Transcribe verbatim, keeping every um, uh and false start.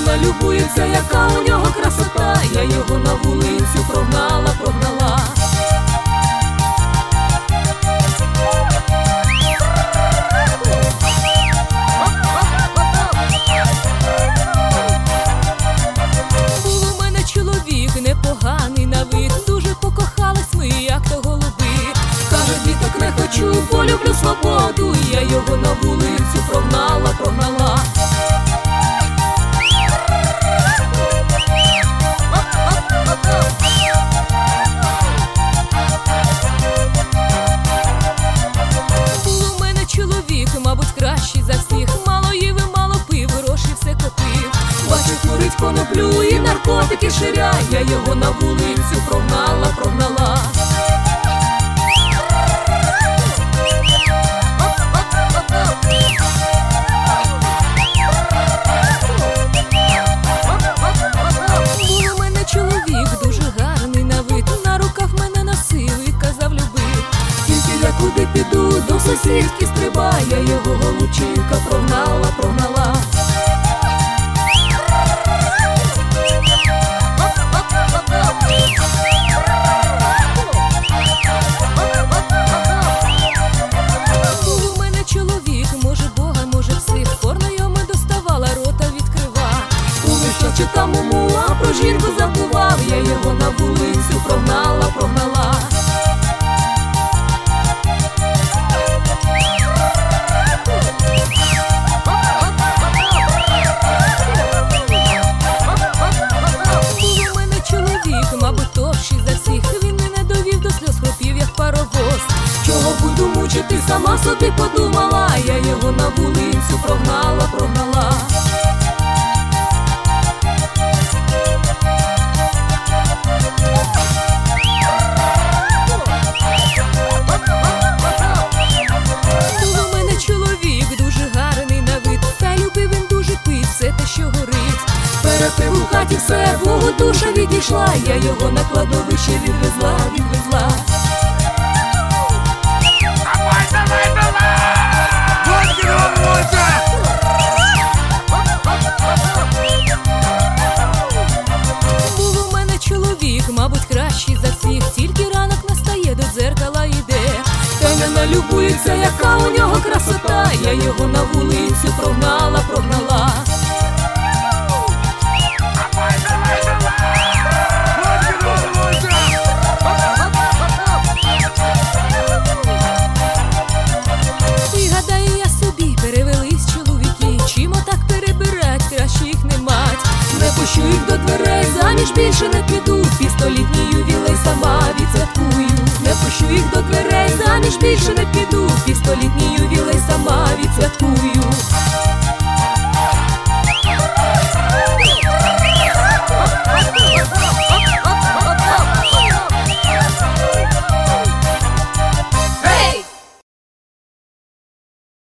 налюбується, яка у нього красота. Я його на вулицю прогнала, прогнала. Був у мене чоловік непоганий на вид, дуже покохались ми, як то голуби. Каже, діток не хочу, бо люблю свободу. Я його на вулицю прогнала, прогнала. Був у мене чоловік, мабуть, кращий за всіх. Мало їв і мало пив, гроші все копив. Бачу, курить коноплю і наркотики ширяє. Я його на вулицю прогнала, прогнала. Був у мене чоловік дуже гарний на вид, на руках мене носив і казав любив. Тільки я куди піду, до сусідки стрибає. Я його голубчика прогнала, прогнала. Був у мене чоловік, може Бога, може псих, порно йому доставала, рота відкрива. Увесь час читав муму, а про жінку забував. Я його на вулицю прогнала, прогнала. Був у мене чоловік, мабуть, товщий за всіх. Він мене довів до сльоз, хропів, як паровоз. Чого буду мучити, сама собі подумала. Я його на вулицю прогнала, прогнала. Був у мене чоловік дуже гарний на вид, та любив він дуже пить все те, що горить. Перепив у хаті все, Богу душа відійшла. Я його на кладовище відвезла, відвезла. Давай, давай, давай! Вот вернуться! Був у мене чоловік, мабуть, кращий за всіх. Тільки ранок настає, до дзеркала йде. Та не налюбується, яка у нього красота. Я його на вулицю прогнала, прогнала. Давай, давай, давай! Вот вернуться! І гадаю я собі, перевелись чоловіки. Чим отак перебирать, краще їх не мать. Не пущу їх до дверей, заміж більше не піду. Пістолітній ювілей сама відсвяткую. Не пущу їх до дверей, заміж більше не піду. Пістолітній ювілей сама відсвяткую.